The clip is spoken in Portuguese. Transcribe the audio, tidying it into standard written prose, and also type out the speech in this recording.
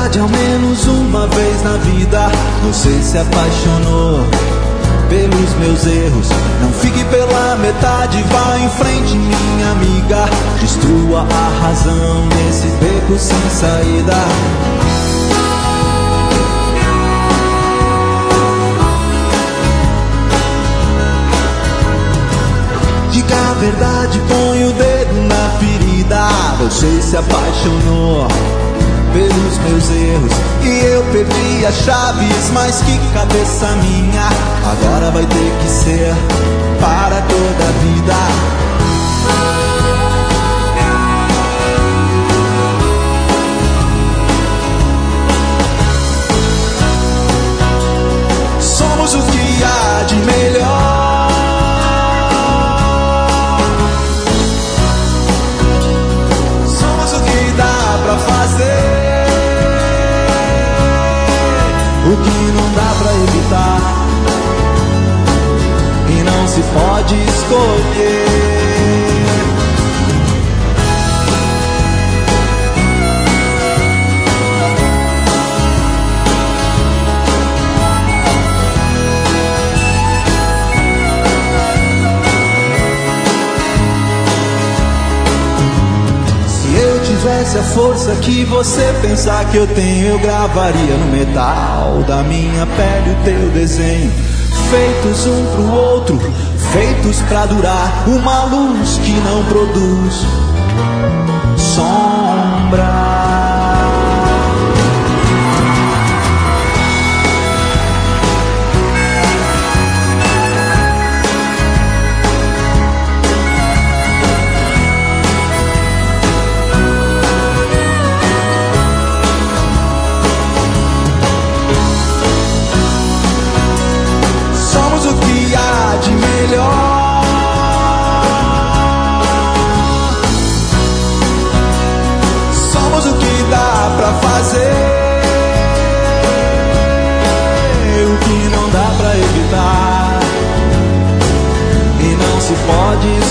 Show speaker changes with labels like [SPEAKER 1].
[SPEAKER 1] verdade, ao menos uma vez na vida você se apaixonou pelos meus erros. Não fique pela metade, vá em frente, minha amiga. Destrua a razão nesse beco sem saída. Diga a verdade, põe o dedo na ferida. Você se apaixonou pelos meus erros e eu perdi as chaves, mas que cabeça minha. Agora vai ter que ser para toda a vida. Somos o que há de melhor. Pra fazer o que não dá pra evitar e não se pode escolher. Se tivesse a força que você pensar que eu tenho, eu gravaria no metal da minha pele o teu desenho. Feitos um pro outro, feitos pra durar, uma luz que não produz sombra. De melhor. Somos o que dá pra fazer, o que não dá pra evitar e não se pode